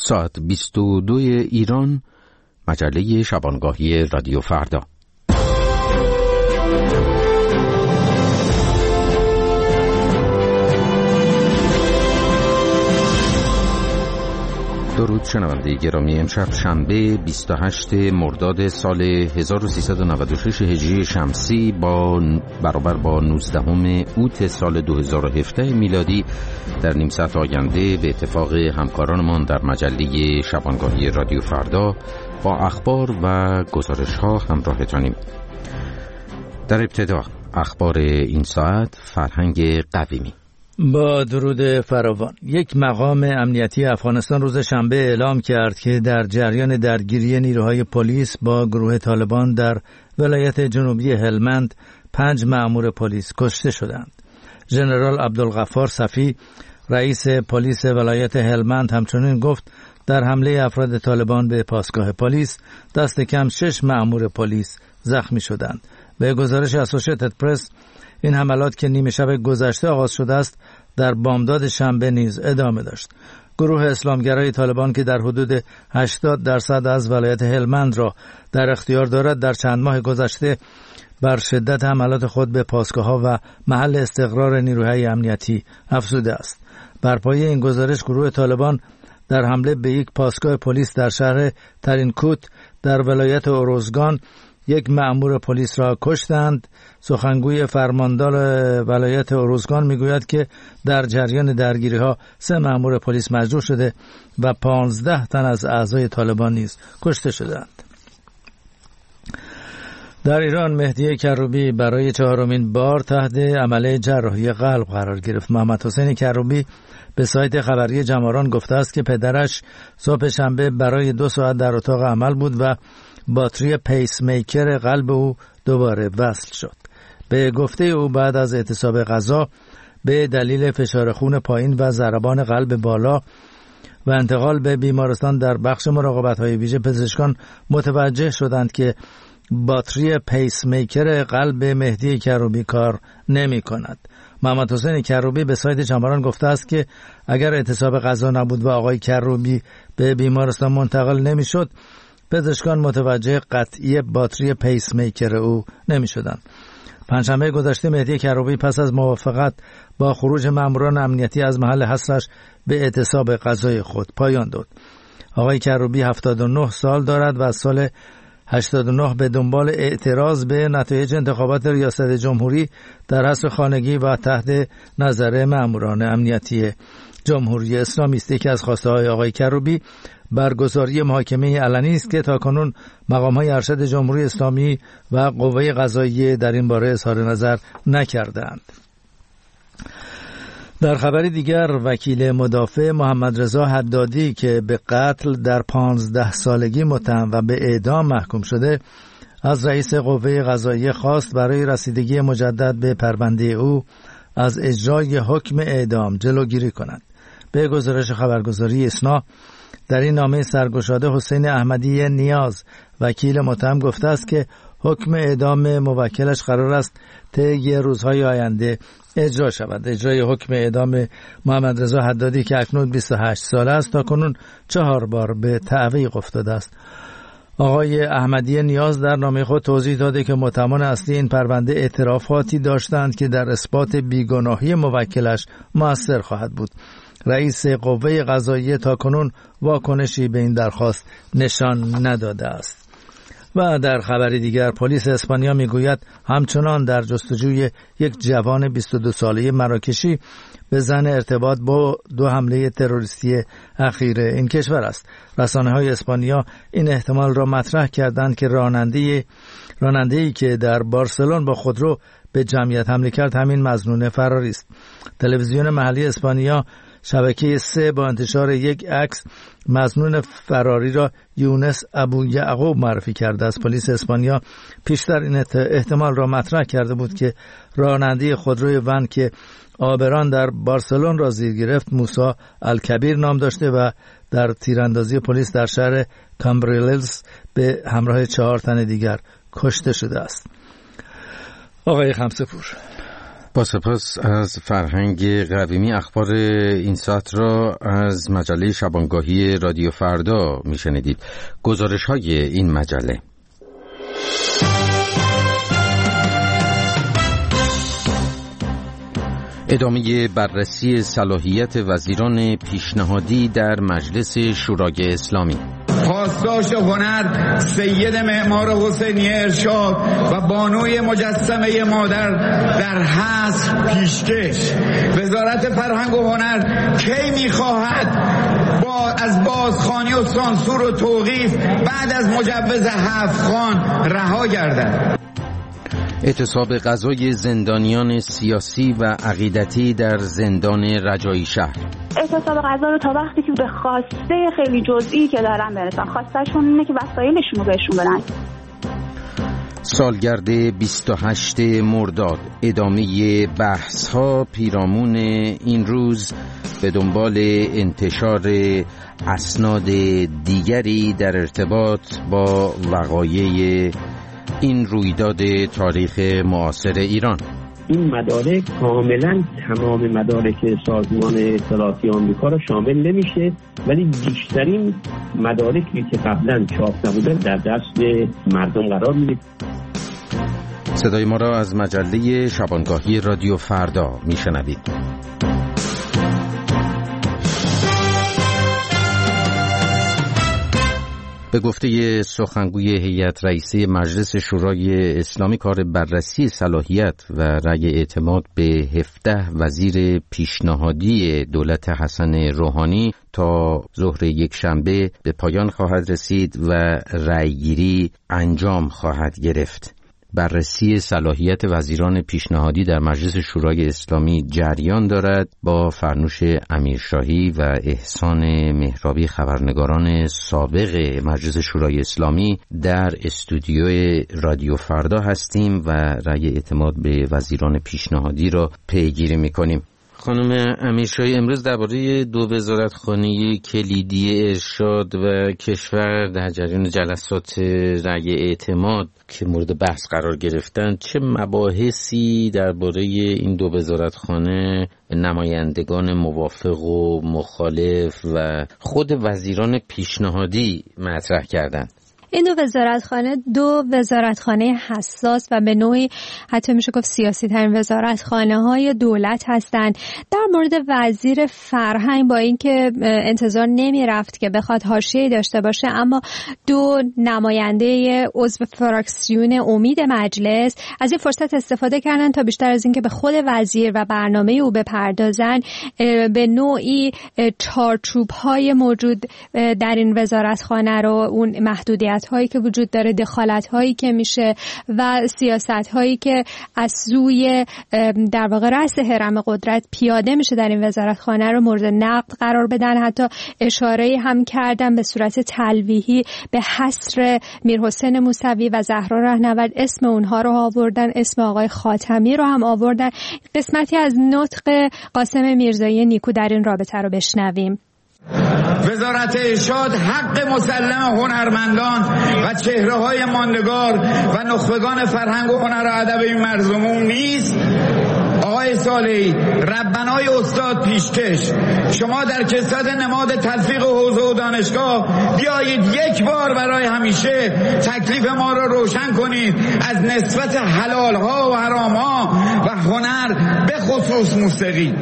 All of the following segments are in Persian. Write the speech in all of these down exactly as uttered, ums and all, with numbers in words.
ساعت بیست و دو ایران، مجله شبانگاهی رادیو فردا. درود شنونده گرامی، امشب شنبه بیست و هشتم مرداد سال هزار و سیصد و نود و شش هجری شمسی با برابر با نوزدهم اوت سال دو هزار و هفده میلادی در نیم ساعت آینده به اتفاق همکارانمان در مجله شبانگاهی رادیو فردا با اخبار و گزارش ها همراهتانیم. در ابتدا اخبار این ساعت. فرهنگ قویمی. با درود فراوان. یک مقام امنیتی افغانستان روز شنبه اعلام کرد که در جریان درگیری نیروهای پلیس با گروه طالبان در ولایت جنوبی هلمند پنج مأمور پلیس کشته شدند. ژنرال عبدالغفار صفی رئیس پلیس ولایت هلمند همچنین گفت در حمله افراد طالبان به پاسگاه پلیس دست کم شش مأمور پلیس زخمی شدند. به گزارش اسوسییتد پرس، این حملات که نیمه شب گذشته آغاز شده است در بامداد شنبه نیز ادامه داشت. گروه اسلامگرای طالبان که در حدود هشتاد درصد از ولایت هلمند را در اختیار دارد در چند ماه گذشته بر شدت حملات خود به پاسگاه‌ها و محل استقرار نیروهای امنیتی افزوده است. بر پایه این گزارش گروه طالبان در حمله به یک پاسگاه پلیس در شهر ترینکوت در ولایت اوروزگان یک مأمور پلیس را کشتند. سخنگوی فرماندار ولایت اوروزگان میگوید که در جریان درگیری ها سه مأمور پلیس مجروح شده و پانزده تن از اعضای طالبان نیز کشته شدند. در ایران مهدی کروبی برای چهارمین بار تحت عمل جراحی قلب قرار گرفت. محمد حسین کروبی به سایت خبری جماران گفته است که پدرش صبح شنبه برای دو ساعت در اتاق عمل بود و باتری پیس میکر قلب او دوباره وصل شد. به گفته او بعد از اعتصاب غذا به دلیل فشار خون پایین و ضربان قلب بالا و انتقال به بیمارستان در بخش مراقبت‌های ویژه پزشکان متوجه شدند که باتری پیس میکر قلب مهدی کروبی کار نمی کند. محمد حسین کروبی به سایت جماران گفته است که اگر اعتصاب غذا نبود و آقای کروبی به بیمارستان منتقل نمی شد، پزشکان متوجه قطعی باتری پیس میکر او نمی شدند. پنجشنبه گذشته مهدی کروبی پس از موافقت با خروج ماموران امنیتی از محل حصرش به اعتصاب غذای خود پایان داد. آقای کروبی هفتاد و نه سال دارد و از سال هشتاد و نه به دنبال اعتراض به نتایج انتخابات ریاست جمهوری در حصر خانگی و تحت نظر ماموران امنیتی جمهوری اسلامی است. یکی از خواسته های آقای کروبی برگزاری محاکمه علنی است که تاکنون مقام‌های ارشد جمهوری اسلامی و قوه قضاییه در این باره اظهار نظر نکردند. در خبری دیگر، وکیل مدافع محمد رضا حدادی که به قتل در پانزده سالگی متهم و به اعدام محکوم شده از رئیس قوه قضاییه خواست برای رسیدگی مجدد به پرونده او از اجرای حکم اعدام جلوگیری کند. به گزارش خبرگزاری اسنا، در این نامه سرگشاده حسین احمدی نیاز وکیل متهم گفته است که حکم اعدام موکلش قرار است طی روزهای آینده اجرا شود. اجرای حکم اعدام محمد رضا حدادی که اکنون بیست و هشت ساله است تاکنون چهار بار به تعویق افتاده است. آقای احمدی نیاز در نامه خود توضیح داده که متهمان اصلی این پرونده اعترافاتی داشتند که در اثبات بیگناهی موکلش مؤثر خواهد بود. رئیس قوه قضاییه تاکنون واکنشی به این درخواست نشان نداده است. و در خبری دیگر، پلیس اسپانیا میگوید همچنان در جستجوی یک جوان بیست و دو ساله مراکشی به زن ارتباط با دو حمله تروریستی اخیر این کشور است. رسانه‌های اسپانیا این احتمال را مطرح کردند که راننده راننده‌ای که در بارسلون با خودرو به جمعیت حمله کرد همین مظنون فراری است. تلویزیون محلی اسپانیا شبکه سه با انتشار یک عکس مظنون فراری را یونس ابو یعقوب معرفی کرده است. پلیس اسپانیا پیشتر این احتمال را مطرح کرده بود که راننده خودروی ون که آبران در بارسلون را زیر گرفت موسی الکبیر نام داشته و در تیراندازی پلیس در شهر کامبریلز به همراه چهار تن دیگر کشته شده است. آقای خمسه‌پور. با سپاس از فرهنگ قویمی. اخبار این ساعت را از مجله شبانگاهی رادیو فردا میشنیدید. گزارش های این مجله: ادامه بررسی صلاحیت وزیران پیشنهادی در مجلس شورای اسلامی. پاسداشت هنر سید معمار حسینی ارشاد و بانوی مجسمه مادر در حصر پیشکش. وزارت فرهنگ و هنر کی می‌خواهد با از بازخوانی و سانسور و توقیف بعد از مجوز هفت خان رها گردد؟ اعتصاب غذای زندانیان سیاسی و عقیدتی در زندان رجایی شهر. اعتصاب غذا رو تا وقتی که به خواسته خیلی جزئی که دارن برسن، خواستهشون اینه که وسایلشون رو بهشون بدن. سالگرد بیست و هشتم مرداد، ادامه بحث ها پیرامون این روز به دنبال انتشار اسناد دیگری در ارتباط با وقایع این رویداد تاریخ معاصر ایران. این مدارک کاملا تمام مدارک سازمان اطلاعاتی آمریکا را شامل نمیشه، ولی بیشترین مدارکی که قبلا چاپ نبوده در دست مردم قرار میده. صدای ما را از مجله شبانگاهی رادیو فردا میشنوید. به گفته سخنگوی هیئت رئیسه مجلس شورای اسلامی، کار بررسی صلاحیت و رأی اعتماد به هفده وزیر پیشنهادی دولت حسن روحانی تا ظهر یک شنبه به پایان خواهد رسید و رأیگیری انجام خواهد گرفت. بررسی صلاحیت وزیران پیشنهادی در مجلس شورای اسلامی جریان دارد. با فرنوش امیرشاهی و احسان مهرابی، خبرنگاران سابق مجلس شورای اسلامی، در استودیوی رادیو فردا هستیم و رأی اعتماد به وزیران پیشنهادی را پیگیری می‌کنیم. خانم امیرشاهی، امروز درباره دو وزارتخانه کلیدی ارشاد و کشور در جریان جلسات رأی اعتماد که مورد بحث قرار گرفتن، چه مباحثی درباره این دو وزارتخانه نمایندگان موافق و مخالف و خود وزیران پیشنهادی مطرح کردند؟ این دو وزارتخانه دو وزارتخانه حساس و به نوعی حتی میشه گفت سیاسی ترین وزارتخانه های دولت هستند. در مورد وزیر فرهنگ، با اینکه انتظار نمی رفت که بخواد حاشیه‌ای داشته باشه، اما دو نماینده عضو فراکسیون امید مجلس از این فرصت استفاده کردن تا بیشتر از اینکه به خود وزیر و برنامه او بپردازن، به نوعی چارچوب های موجود در این وزارتخانه رو، اون محدودیت هایی که وجود داره، دخالت هایی که میشه و سیاست هایی که از سوی در واقع رأس هرم قدرت پیاده میشه در این وزارتخانه رو مورد نقد قرار بدن. حتی اشاره هم کردن به صورت تلویحی به حصر میرحسین موسوی و زهرا رهنورد، اسم اونها رو آوردن، اسم آقای خاتمی رو هم آوردن. قسمتی از نطق قاسم میرزایی نیکو در این رابطه رو بشنویم. وزارت ارشاد حق مسلم هنرمندان و چهره‌های ماندگار و نخبگان فرهنگ و هنر و ادب این مرزمون نیست. آقای صالحی، ربنای استاد پیشکش، شما در کساد نماد تلفیق حوزه و دانشگاه بیایید یک بار برای همیشه تکلیف ما را روشن کنید از نسبت حلالها و حرامها و هنر به خصوص موسیقی.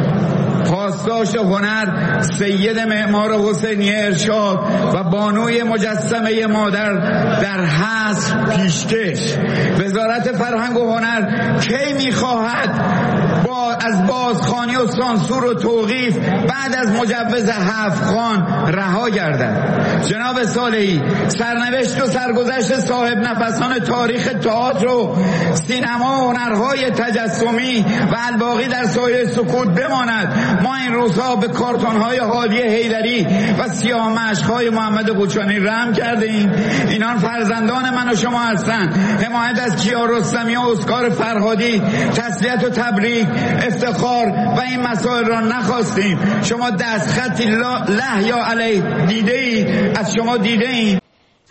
پاسداشت هنر سید معمار حسینی ارشاد و بانوی مجسمه مادر در حصر پیشکش. وزارت فرهنگ و هنر کی می‌خواهد با از بازخوانی و سانسور و توقیف بعد از مجوز هفت خان رها گردد؟ جناب صالحی، سرنوشت و سرگذشت صاحب نفسان تاریخ تئاتر و سینما و هنرهای تجسمی و الباقی در سایه سکوت بماند. ما این روزها به کارتون‌های هادی حیدری و سیاه مشق‌های محمد قوچانی رحم کردیم. اینان فرزندان من و شما هستند. حمایت از کیارستمی و اسکار فرهادی، تسلیت و تبریک، افتخار و این مسائل را نخواستیم. شما دستخطی له یا علیه دیده ای از شما دیده این؟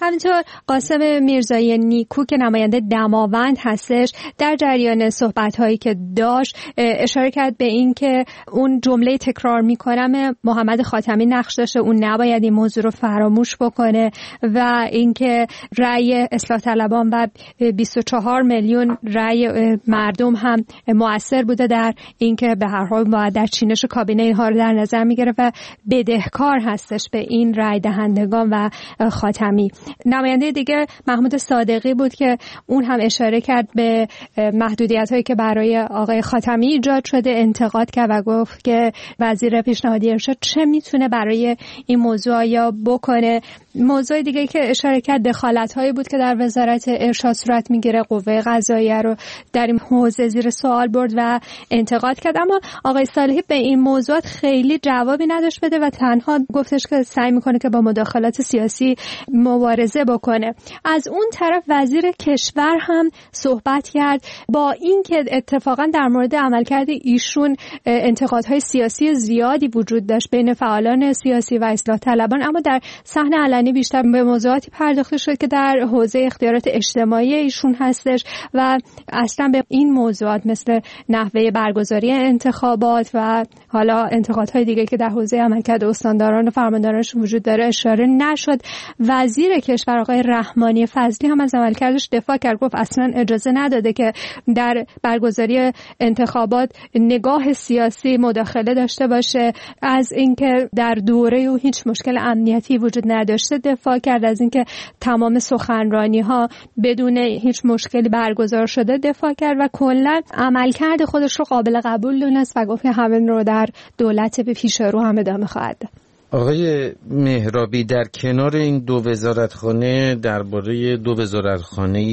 همینطور قاسم میرزایی نیکو که نماینده دماوند هستش در جریان صحبت‌هایی که داشت اشاره کرد به این که اون جمله تکرار می‌کنم محمد خاتمی نقش داشته، اون نباید این موضوع رو فراموش بکنه و اینکه رأی اصلاح طلبان و بیست و چهار میلیون رأی مردم هم مؤثر بوده در اینکه به هر حال باید در چینش کابینه اینها رو در نظر می‌گیره و بدهکار هستش به این رأی دهندگان و خاتمی. نماینده دیگه محمود صادقی بود که اون هم اشاره کرد به محدودیت‌هایی که برای آقای خاتمی ایجاد شده، انتقاد کرد و گفت که وزیر پیشنهادی ارشاد چه میتونه برای این موضوع یا بکنه. موضوع دیگه که اشاره کرد دخالت‌هایی بود که در وزارت ارشاد صورت میگیره، قوه قضاییه رو در این حوزه زیر سوال برد و انتقاد کرد، اما آقای صالحی به این موضوعات خیلی جوابی نداشت بده و تنها گفتش که سعی میکنه که با مداخلات سیاسی مبارزه بکنه. از اون طرف وزیر کشور هم صحبت کرد با اینکه اتفاقا در مورد عملکرد ایشون انتقادهای سیاسی زیادی وجود داشت بین فعالان سیاسی و اصلاح طلبان، اما در صحنه علنی بیشتر به موضوعاتی پرداخته شد که در حوزه اختیارات اجتماعی ایشون هستش و اصلا به این موضوعات مثل نحوه برگزاری انتخابات و حالا انتقادهای دیگه که در حوزه عملکرد استانداران و فرماندارانش وجود داره اشاره نشد. وزیر کشور آقای رحمانی فضلی هم از عملکردش دفاع کرد، گفت اصلا اجازه نداده که در برگزاری انتخابات نگاه سیاسی مداخله داشته باشه، از اینکه در دوره او هیچ مشکل امنیتی وجود نداشته دفاع کرد، از اینکه تمام سخنرانی ها بدون هیچ مشکلی برگزار شده دفاع کرد و کلا عملکرد خودش رو قابل قبول دونست و گفت همین رو در دولت به پیش رو هم ادامه خواهد داد. آقای مهرابی، در کنار این دو وزارتخانه درباره دو وزارتخانه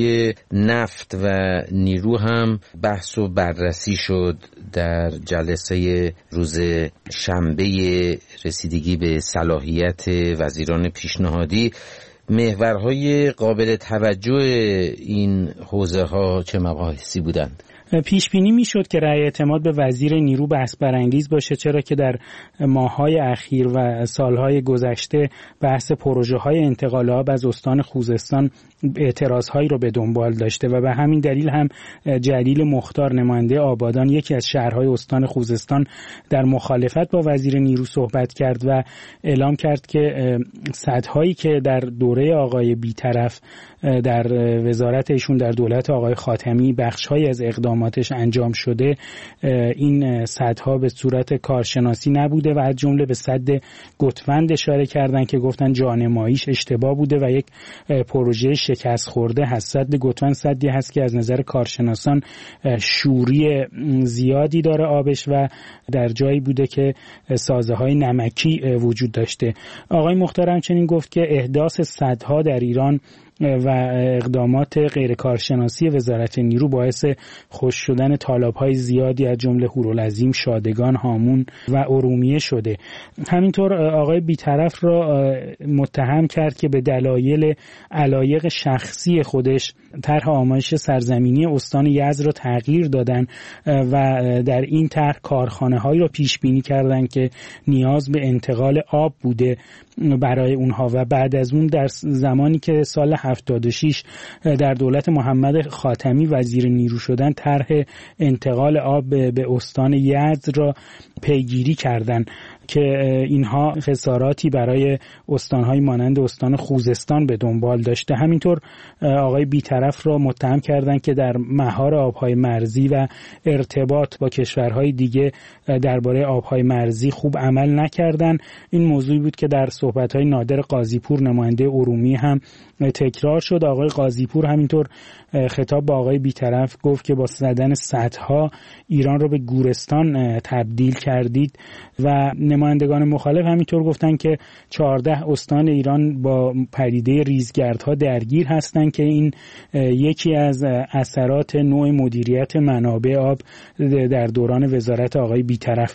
نفت و نیرو هم بحث و بررسی شد در جلسه روز شنبه رسیدگی به صلاحیت وزیران پیشنهادی. محورهای قابل توجه این حوزه ها چه مباحثی بودند؟ پیش بینی میشد که رأی اعتماد به وزیر نیرو بحث برانگیز باشه، چرا که در ماه‌های اخیر و سالهای گذشته بحث پروژه‌های انتقال آب از استان خوزستان اعتراضهایی رو به دنبال داشته و به همین دلیل هم جلیل مختار نماینده آبادان یکی از شهرهای استان خوزستان در مخالفت با وزیر نیرو صحبت کرد و اعلام کرد که سدهایی که در دوره آقای بی‌طرف در وزارت ایشون در دولت آقای خاتمی بخش‌هایی از اقداماتش انجام شده، این سدها به صورت کارشناسی نبوده و از جمله به سد گتوند اشاره کردن که گفتن جانماییش اشتباه بوده و یک پروژه شکست خورده هست. سد گتوند سدی هست که از نظر کارشناسان شوری زیادی داره آبش و در جایی بوده که سازه‌های نمکی وجود داشته. آقای مختار همچنین گفت که احداث سدها در ایران و اقدامات غیر کارشناسی وزارت نیرو باعث خشک شدن تالاب‌های زیادی از جمله هورالعظیم، شادگان، هامون و ارومیه شده. همینطور آقای بی‌طرف را متهم کرد که به دلایل علایق شخصی خودش طرح آمایش سرزمینی استان یزد را تغییر دادن و در این طرح کارخانه‌هایی را پیش بینی کردند که نیاز به انتقال آب بوده برای اونها و بعد از اون در زمانی که سال هفتاد و شش در دولت محمد خاتمی وزیر نیرو شدن طرح انتقال آب به استان یزد را پیگیری کردند که اینها خساراتی برای استانهای مانند استان خوزستان به دنبال داشته. همینطور آقای بی‌طرف را متهم کردند که در مهار آبهای مرزی و ارتباط با کشورهای دیگه درباره آبهای مرزی خوب عمل نکردن. این موضوعی بود که در صحبت‌های نادر قاضی‌پور نماینده ارومیه هم تکرار شد. آقای قاضی‌پور همینطور خطاب با آقای بی‌طرف گفت که با زدن سدها ایران را به گورستان تبدیل کردید و نمایندگان مخالف همینطور گفتن که چهارده استان ایران با پدیده ریزگردها درگیر هستند که این یکی از اثرات نوع مدیریت منابع آب در دوران وزارت آقای بی‌طرف بوده.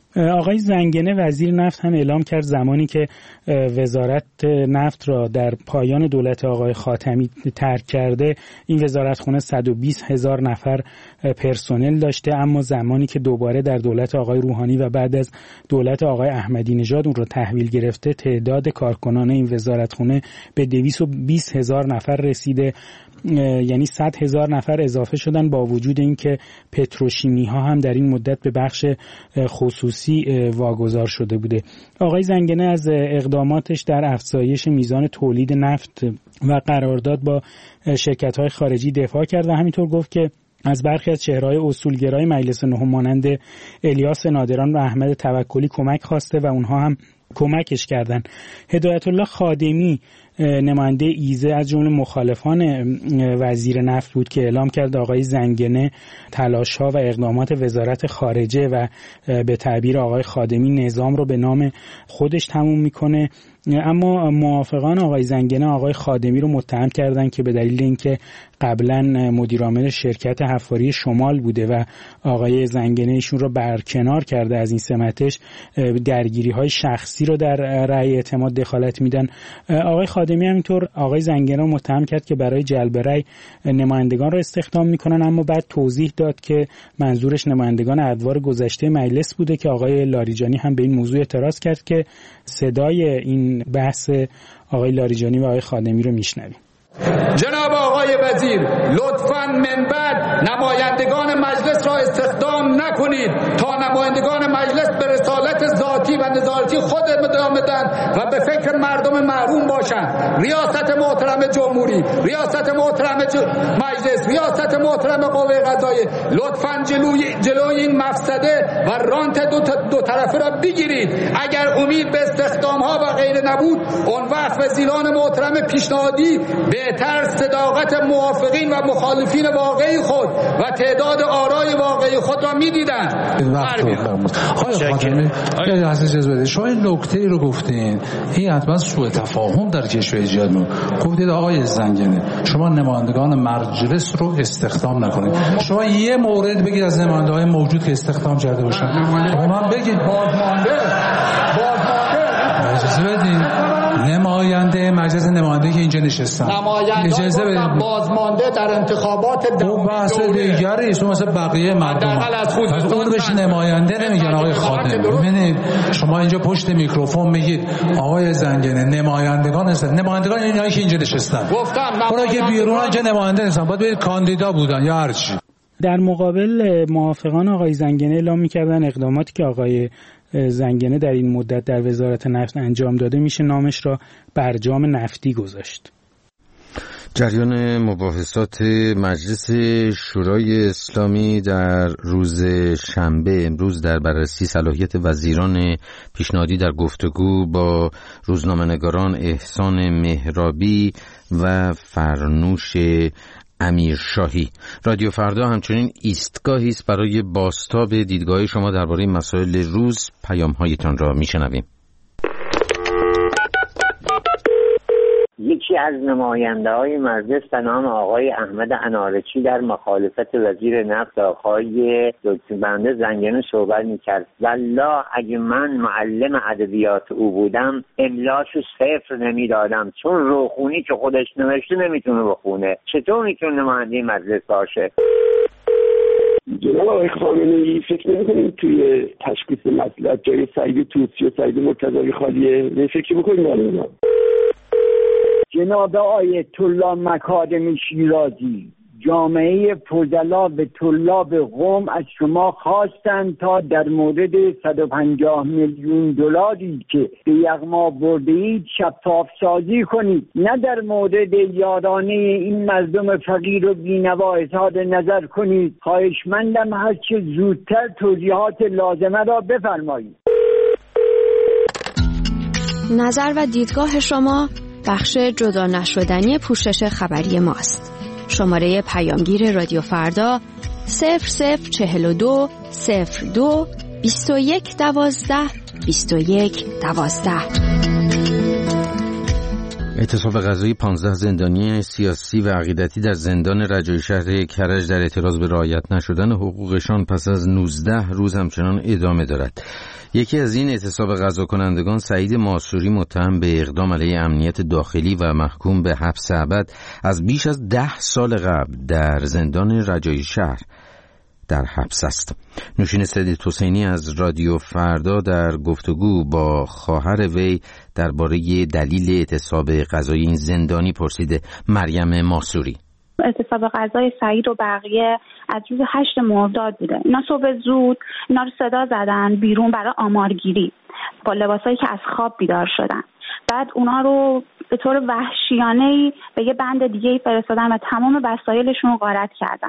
آقای زنگنه وزیر نفت هم اعلام کرد زمانی که وزارت نفت را در پایان دولت آقای خاتمی ترک کرده این وزارتخونه صد و بیست هزار نفر پرسنل داشته، اما زمانی که دوباره در دولت آقای روحانی و بعد از دولت آقای احمدی نژاد اون را تحویل گرفته تعداد کارکنان این وزارتخونه به دویست و بیست هزار نفر رسیده، یعنی صد هزار نفر اضافه شدن، با وجود اینکه پتروشیمی ها هم در این مدت به بخش خصوصی واگذار شده بوده. آقای زنگنه از اقداماتش در افزایش میزان تولید نفت و قرارداد با شرکت های خارجی دفاع کرد و همینطور گفت که از برخی از چهره‌های اصولگرای مجلس نهم مانند الیاس نادران و احمد توکلی کمک خواسته و اونها هم کمکش کردند. هدایت الله خادمی نماینده ایزه از جمله مخالفان وزیر نفت بود که اعلام کرد آقای زنگنه تلاش‌ها و اقدامات وزارت خارجه و به تعبیر آقای خادمی نظام رو به نام خودش تموم میکنه، اما موافقان آقای زنگنه آقای خادمی رو متهم کردن که به دلیل اینکه قبلا مدیرعامل شرکت حفاری شمال بوده و آقای زنگنه ایشون رو برکنار کرده از این سمتش، درگیری های شخصی رو در رأی اعتماد دخالت میدن. آقای خادمی همینطور آقای زنگنه رو متهم کرد که برای جلب رأی نمایندگان رو استخدام میکنن، اما بعد توضیح داد که منظورش نمایندگان ادوار گذشته مجلس بوده که آقای لاریجانی هم به این موضوع اعتراض کرد که صدای این بحث آقای لاریجانی و آقای خادمی رو میشنویم. جناب آقای وزیر، لطفاً من بعد نمایندگان مجلس را استخدام نکنید تا نمایندگان مجلس به رسالت ذاتی و نظارتی خود ادامه دهند و به فکر مردم محروم باشند. ریاست محترم جمهوری، ریاست محترم مجلس، ریاست محترم قوه قضاییه، لطفاً جلوی جلوی این مفسده و رانت دو, دو طرفه را بگیرید. اگر امید به استخدام ها و غیره نبود، اون وقت وزیران محترم پیشنهادی بهتر صداقت موافقین و مخالفین واقعی خود و تعداد آرای واقعی خود را می‌دیدند. آقای خاتمی، اگه از اجازه بدید، شما این نکته رو گفتین، این حتما سوء تفاهم در کشور ایجاد می‌کنه. گفتید آقای زنگنه شما نمایندگان مجلس رو استخدام نکنید. شما یه مورد بگید از نماینده‌های موجود که استخدام کرده باشن. من بگید بازمانده بازمانده اجازه بدید. نماینده مجلس نماینده که اینجا نشستن اجازه بدید بازمانده در انتخابات اون بحث دیگری است، مثلا بقیه مردم از اون بهش نماینده نمیگن. آقای خادم ببینید شما اینجا پشت میکروفون میگید آقای زنگنه نمایندگان هستن، نمایندگان اینایی که اینجا نشستن اونا که بیرون که نماینده نیستن، باید بگید کاندیدا بودن یا هر چی. در مقابل موافقان آقای زنگنه اعلام می‌کردن اقداماتی که آقای زنگنه در این مدت در وزارت نفت انجام داده میشه نامش را برجام نفتی گذاشت. جریان مباحثات مجلس شورای اسلامی در روز شنبه امروز در بررسی صلاحیت وزیران پیشنهادی در گفتگو با روزنامه‌نگاران احسان مهرابی و فرنوش امیرشاهی. رادیو فردا همچنین ایستگاهی است برای بازتاب دیدگاه شما درباره مسائل روز. پیام‌هایتان را میشنویم. یکی از نماینده‌های مجلس به نام آقای احمد انارچی در مخالفت وزیر نفت آقای دکتر بنده زنگنه صحبت می‌کرد. والله اگه من معلم ادبیات او بودم املاشو صفر نمیدادم، چون روخونی که خودش نوشته نمیتونه بخونه، چطور میتونه نماینده مجلس باشه؟ جناب آقای خامنه‌ای فکر نمی‌کنید توی تشخیص مصلحت جای سعید طوسی و سعید مرتضوی خالیه؟ نه فکر بکنید معلومه. جناب آیت الله مکارم شیرازی، جامعه فضلا به طلاب قم از شما خواستند تا در مورد صد و پنجاه میلیون دلاری که به یغما برده اید شفاف سازی کنید، نه در مورد یارانه این مردم فقیر و بی‌نوا اظهار نظر کنید. خواهشمندم هر چه زودتر توضیحات لازمه را بفرمایید. نظر و دیدگاه شما بخش جدا نشدنی پوشش خبری ماست. شماره پیامگیر رادیو فردا صفر صفر چهل و دو صفر دو بیست و یک دوازده بیست و یک دوازده. اعتصاب غذایی پانزده زندانی سیاسی و عقیدتی در زندان رجایی شهر کرج در اعتراض به رعایت نشدن حقوقشان پس از نوزده روز همچنان ادامه دارد. یکی از این اعتصاب غذا کنندگان سعید ماسوری متهم به اقدام علیه امنیت داخلی و محکوم به حبس ابد از بیش از ده سال قبل در زندان رجایی شهر در حبس است. نوشین سید حسینی از رادیو فردا در گفتگو با خواهر وی درباره دلیل اعتصاب غذایی این زندانی پرسیده. مریم ماسوری: اعتصاب غذای سعید و بقیه از روز هشت مرداد بوده. اینا صبح زود اینا رو صدا زدن بیرون برای آمارگیری با لباسایی که از خواب بیدار شدن. بعد اونا رو به طور وحشیانه‌ای به یه بند دیگه‌ای فرستادن و تمام وسایلشون رو غارت کردن.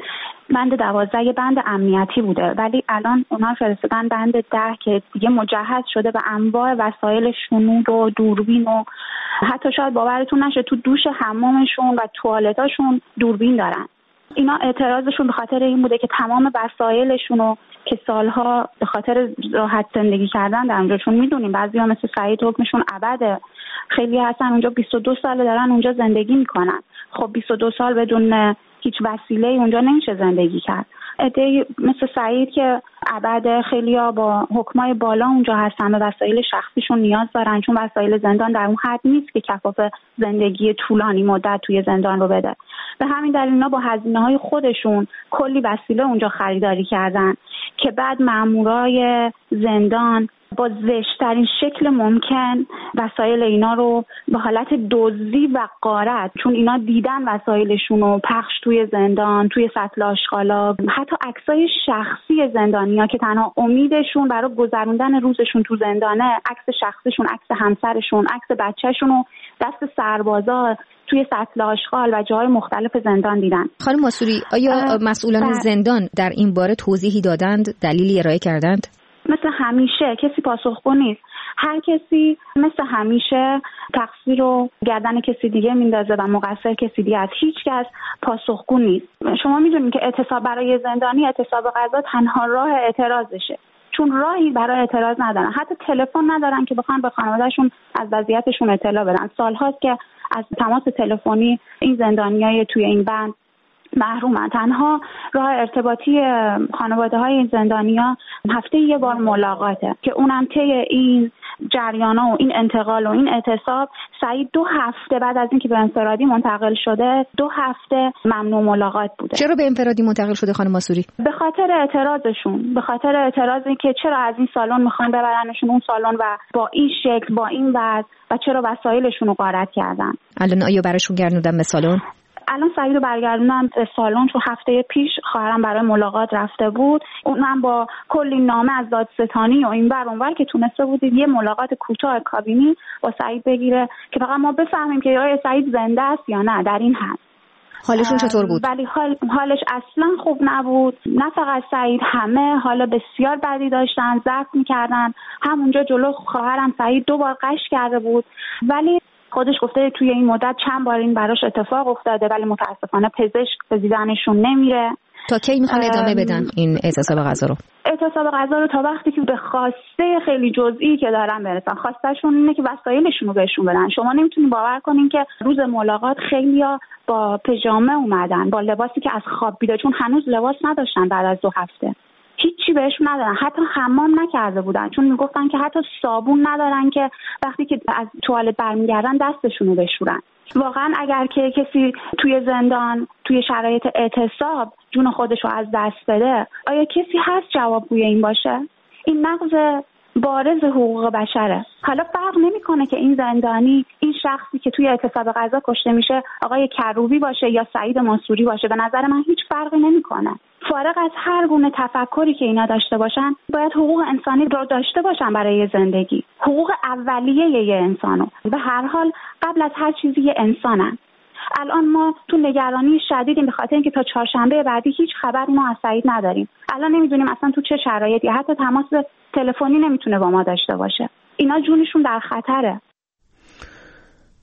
بند دوازده یه بند امنیتی بوده، ولی الان اونا فرستادن بند ده که دیگه مجهز شده به انواع وسایل شنود و دوربین و حتی شاید باورتون نشه تو دوش حمامشون و توالتاشون دوربین دارن. اینا اعتراضشون به خاطر این بوده که تمام وسایلشون رو که سالها به خاطر راحت زندگی کردن در اونجا، چون میدونیم بعضی‌ها مثل سعید حکمشون ابده، خیلی هستن اونجا بیست و دو ساله دارن اونجا زندگی میکنن. خب بیست و دو سال بدون هیچ وسیله اونجا نمیشه زندگی کرد. عده‌ای مثل سعید که ابد، خیلی‌ها با حکمای بالا اونجا هستن، به وسایل شخصیشون نیاز دارن، چون وسایل زندان در اون حد نیست که کفاف زندگی طولانی مدت توی زندان رو بده. به همین دلیل اینا با هزینه‌های خودشون کلی وسیله اونجا خریداری کردن که بعد مامورای زندان با زشت‌ترین شکل ممکن وسایل اینا رو به حالت دزدی و غارت، چون اینا دیدن وسایلشون رو پخش توی زندان، توی سطل آشغالا، حتی عکسای شخصی زندانی‌ها که تنها امیدشون برای گذروندن روزشون تو زندانه، عکس شخصیشون، عکس همسرشون، عکس بچه‌شون رو دست سربازا توی سطل آشغال و جاهای مختلف زندان دیدن. خانم ماسوری، آیا مسئولان بر... زندان در این باره توضیحی دادند، دلیلی ارائه کردند؟ مثل همیشه کسی پاسخگو نیست. هر کسی مثل همیشه تقصیر رو گردن کسی دیگه میندازه و مقصر کسی دیگه. از هیچ کس پاسخگو نیست. شما میدونید که اعتصاب برای زندانی، اعتصاب غذا تنها راه اعتراضشه، چون راهی برای اعتراض ندارن. حتی تلفن ندارن که بخوان به خانوادهشون از وضعیتشون اطلاع بدن. سالهاست که از تماس تلفنی این زندانیای توی این بند محرومن. تنها راه ارتباطی خانواده های این زندانیا هفته یه بار ملاقاته که اونم طی این جریانا و این انتقال و این اعتصاب سعید دو هفته بعد از اینکه به انفرادی منتقل شده دو هفته ممنوع ملاقات بوده. چرا به انفرادی منتقل شده خانم ماسوری؟ به خاطر اعتراضشون، به خاطر اعتراضی که چرا از این سالن میخوان ببرنشون اون سالن و با این شکل، با این وضع، و چرا وسایلشون رو غارت کردن. الان آیا براشون گردوندن به سالن؟ الان سعید رو برگردوندن به سالن، چون هفته پیش خواهرم برای ملاقات رفته بود. اونم با کلی نامه از دادستانی و این ور اون ور که تونسته بود یه ملاقات کوتاه کابینی با سعید بگیره که فقط ما بفهمیم که آیا سعید زنده است یا نه. در این حد حالشون چطور بود؟ ولی حال حالش اصلا خوب نبود. نه فقط سعید، همه حالا بسیار بدی داشتن، ضعف می‌کردن. همونجا جلو خواهرم سعید دو بار قش کرده بود، ولی خودش گفته توی این مدت چند بار این براش اتفاق افتاده، ولی متاسفانه پزشک به دیدنشون نمیره. تا کی میخوان ادامه بدن این اعتصاب غذا رو؟ اعتصاب غذا رو تا وقتی که به خواسته خیلی جزئی که دارن برسن. خواستهشون اینه که وسایلشون رو بهشون بدن. شما نمیتونید باور کنین که روز ملاقات خیلیا با پژامه اومدن، با لباسی که از خواب بیدار، چون هنوز لباس نداشتن بعد از دو هفته. هیچی بهشون ندارن، حتی حمام نکرده بودن، چون میگفتن که حتی صابون ندارن که وقتی که از توالت برمیگردن دستشون رو بشورن. واقعا اگر که کسی توی زندان توی شرایط اعتصاب جون خودش رو از دست بده، آیا کسی هست جوابگوی این باشه؟ این نقض بارز حقوق بشره. حالا فرق نمیکنه که این زندانی، این شخصی که توی اعتصاب غذا کشته میشه آقای کروبی باشه یا سعید ماسوری باشه. به نظر من هیچ فرقی نمیکنه. فارغ از هر گونه تفکری که اینا داشته باشن، باید حقوق انسانی رو داشته باشن برای زندگی. حقوق اولیه یه انسانو. به هر حال قبل از هر چیزی یه انسانن. الان ما تو نگرانی شدیدیم به خاطر اینکه تا چهارشنبه بعدی هیچ خبری ما از سعید نداریم. الان نمیدونیم اصلا تو چه شرایطی، حتی تماس تلفنی نمیتونه با ما داشته باشه. اینا جونشون در خطره.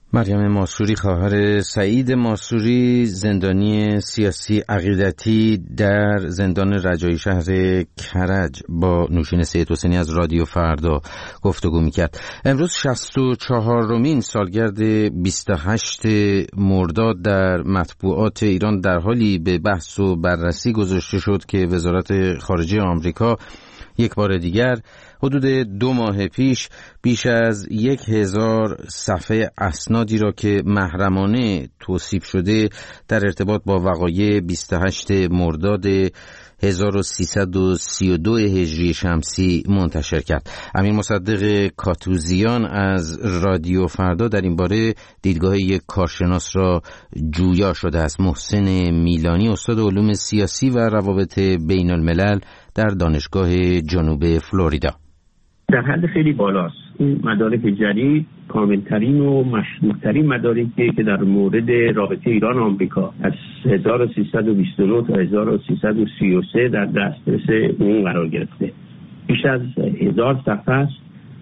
مریم ماسوری خواهر سعید ماسوری، زندانی سیاسی عقیدتی در زندان رجایی شهر کرج، با نوشین سید حسینی از رادیو فردا گفتگو میکرد. امروز شصت و چهارمین سالگرد بیست و هشت مرداد در مطبوعات ایران در حالی به بحث و بررسی گذاشته شد که وزارت خارجه آمریکا یک بار دیگر حدود دو ماه پیش بیش از یک هزار صفحه اسنادی را که محرمانه توصیف شده در ارتباط با وقایع بیست و هشت مرداد هزار و سیصد و سی و دو هجری شمسی منتشر کرد. امیر مصدق کاتوزیان از رادیو فردا در این باره دیدگاه یک کارشناس را جویا شده است. محسن میلانی، استاد علوم سیاسی و روابط بین الملل در دانشگاه جنوب فلوریدا. در حد خیلی بالاست. این مدارک جدید کاملترین و مشروطترین مدارکی که در مورد رابطه ایران و آمریکا از هزار و سیصد و بیست و نه تا هزار و سیصد و سی و سه در دسترس اون قرار گرفته. بیش از هزار صفحه است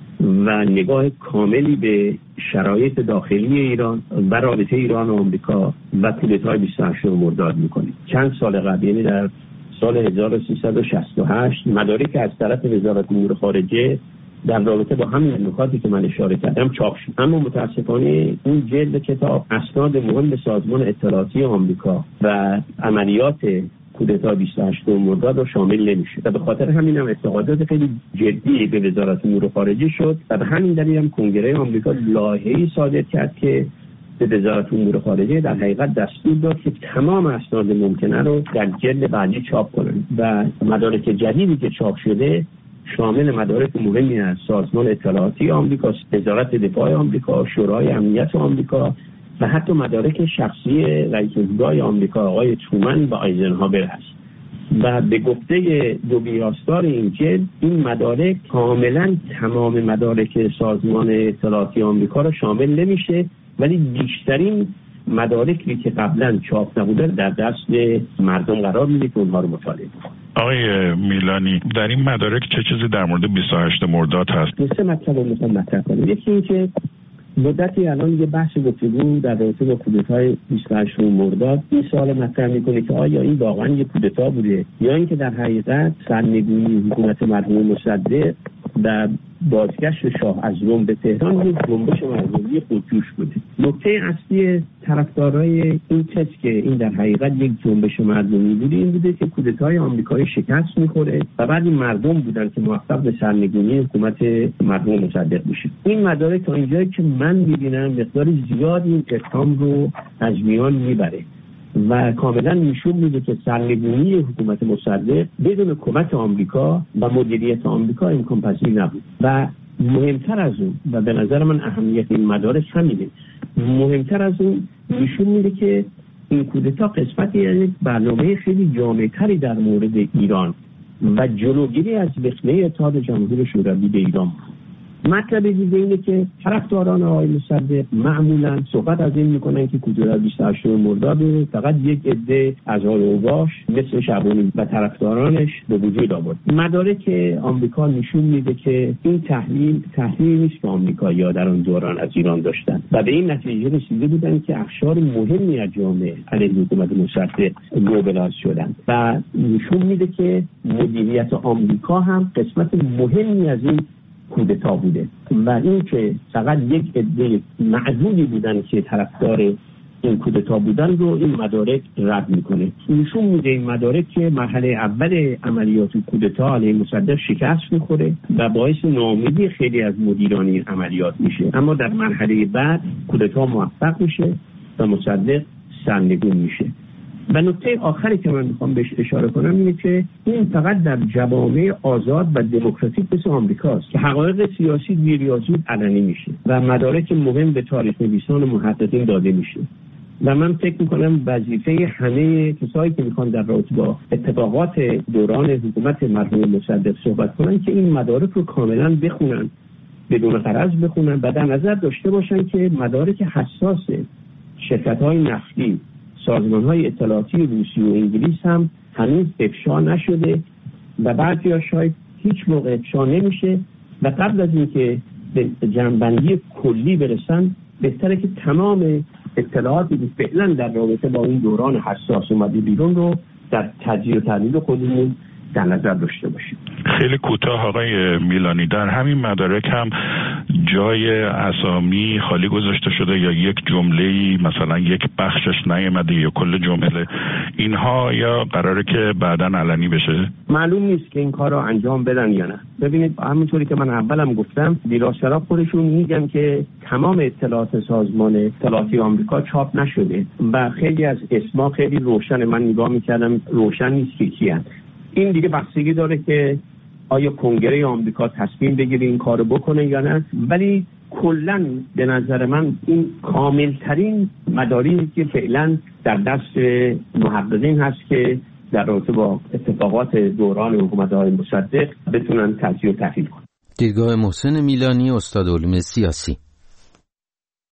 و نگاه کاملی به شرایط داخلی ایران و رابطه ایران و آمریکا و کودتای بیست و هشت مرداد میکنه. چند سال قبل، یعنی در سال هزار و سیصد و شصت و هشت، مدارک از طرف وزارت امور خارجه در رابطه با همین نکاتی که من اشاره کردم چاپ شد. اما متاسفانه این جلد کتاب اسناد مهم سازمان اطلاعاتی آمریکا و عملیات کودتا بیست و هشت مرداد رو شامل نمیشه و به خاطر همین هم اعتقادات خیلی جدی به وزارت امور خارجه شد و به همین دلیل هم کنگره آمریکا لایحه‌ای صادر کرد که به وزارت امور خارجه در حقیقت دستور داد که تمام اسناد ممکنه رو در جلد بعدی چاپ کنن و مدارک جدیدی که چاپ شده شامل مدارک مهمی از سازمان اطلاعاتی آمریکا، وزارت دفاع آمریکا، شورای امنیت آمریکا و حتی مدارک شخصی رئیس جمهور آمریکا آقای ترومن و آیزنهاور است. و به گفته دو بیراستار این جلد، این مدارک کاملا تمام مدارک سازمان اطلاعاتی آمریکا را شامل نمیشه، ولی بیشترین مدارکی که قبلا چاپ نبوده در دست مردم قرار میده که اونها رو مطالعه کنند. آقای میلانی، در این مدارک چه چیزی در مورد بیست و هشت مرداد هست؟ سه مطلب رو میخوام مطرح کنم. یکی این که مدتی الان یه بحث گفتگو در رابطه با کودتای بیست و هشت مرداد این سوال مطرح میکنه که آیا این واقعا یه کودتا بوده یا اینکه در حقیقت سرنگونی حکومت مرحوم مصدق در بازگشت شاه از روم به تهران یک جنبش مردمی خودجوش بوده. نکته اصلی طرفدارای این تز که این در حقیقت یک جنبش مردمی بوده این بوده که کودتای آمریکایی شکست میخوره و بعد این مردم بودن که موفق به سرنگونی حکومت مرحوم مصدق میشه. این مدارک تا اینجایی که من میبینم مقدار زیادی این اتهام رو از میان میبره و کاملا نشون میده که سرنگونی حکومت مصدق بدون کمک آمریکا و مدیریت آمریکا امکان پذیر نبود. و مهمتر از اون و به نظر من اهمیت این مدارک همینه، مهمتر از اون نشون میده که این کودتا قسمتی از برنامه خیلی جامع‌تری در مورد ایران و جلوگیری از رخنه اتحاد جماهیر شوروی به ایران بود. مطلب دیگه اینه که طرفداران آقای مصدق معمولا صحبت از این میکنن که کودتا بیست و هشت مرداد فقط یک عده از اوباش مثل شعبانی و طرفدارانش به وجود آورد. مدارک آمریکا نشون میده که این تحلیل تحلیلی نیست که آمریکایی‌ها در اون دوران از ایران داشتن و به این نتیجه رسیده بودن که اقشار مهمی از جامعه علیه حکومت مصدق موبیلایز شدن و نشون میده که مدیریت آمریکا هم قسمت مهمی از این کودتا بوده و این که فقط یک عده معدودی بودن که طرفدار این کودتا بودن رو این مدارک رد میکنه. نشون میده این مدارک که مرحله اول عملیات کودتا علیه مصدق شکست میخوره و باعث ناامیدی خیلی از مدیران این عملیات میشه، اما در مرحله بعد کودتا موفق میشه و مصدق سرنگون میشه. و نکته آخری که من میخوام بهش اشاره کنم اینه که این فقط در جوامع آزاد و دموکراتیک مثل آمریکاست که حقایق سیاسی دیر یا زود علنی میشه و مدارک مهم به تاریخ نویسان و محققین داده میشه. و من فکر میکنم وظیفه همه کسایی که میخوان در رابطه با اتفاقات دوران حکومت مرحوم مصدق صحبت کنن که این مدارک رو کاملا بخونن، بدون غرض بخونن و در نظر داشته باشن که مدارک حساس شرکت‌های نفتی، سازمان‌های اطلاعاتی روسی و انگلیس هم هنوز افشا نشده و بعضی‌ها شاید هیچ موقع افشا نمیشه و قبل از اینکه به جنبندی کلی برسن بهتره که تمام اطلاعاتی که فعلا در رابطه با این دوران حساس اومده بیرون رو در تجزیه و تحلیل خودمون در نظر داشته باشیم. خیلی کوتاه آقای میلانی، در همین مدارک هم جای اسامی خالی گذاشته شده یا یک جمله‌ای مثلا یک بخشش نیامده یا کل جمله، اینها یا قراره که بعداً علنی بشه؟ معلوم نیست که این کار رو انجام بدن یا نه. ببینید همونطوری که من اولم گفتم، دیراشرا خودشون میگن که تمام اطلاعات سازمان اطلاعاتی آمریکا چاپ نشده و خیلی از اسما خیلی روشن، من نگاه میکردم روشن نیست که کیان. این دیگه بستگی داره که آیا کنگره آمریکا تصمیم بگیره این کارو بکنه یا نه، ولی کلاً به نظر من این کاملترین مدارکی که فعلا در دست محققین هست که در رابطه با اتفاقات دوران حکومت‌های مصدق بتونن تجزیه و تحلیل کنن. دیدگاه محسن میلانی، استاد علوم سیاسی.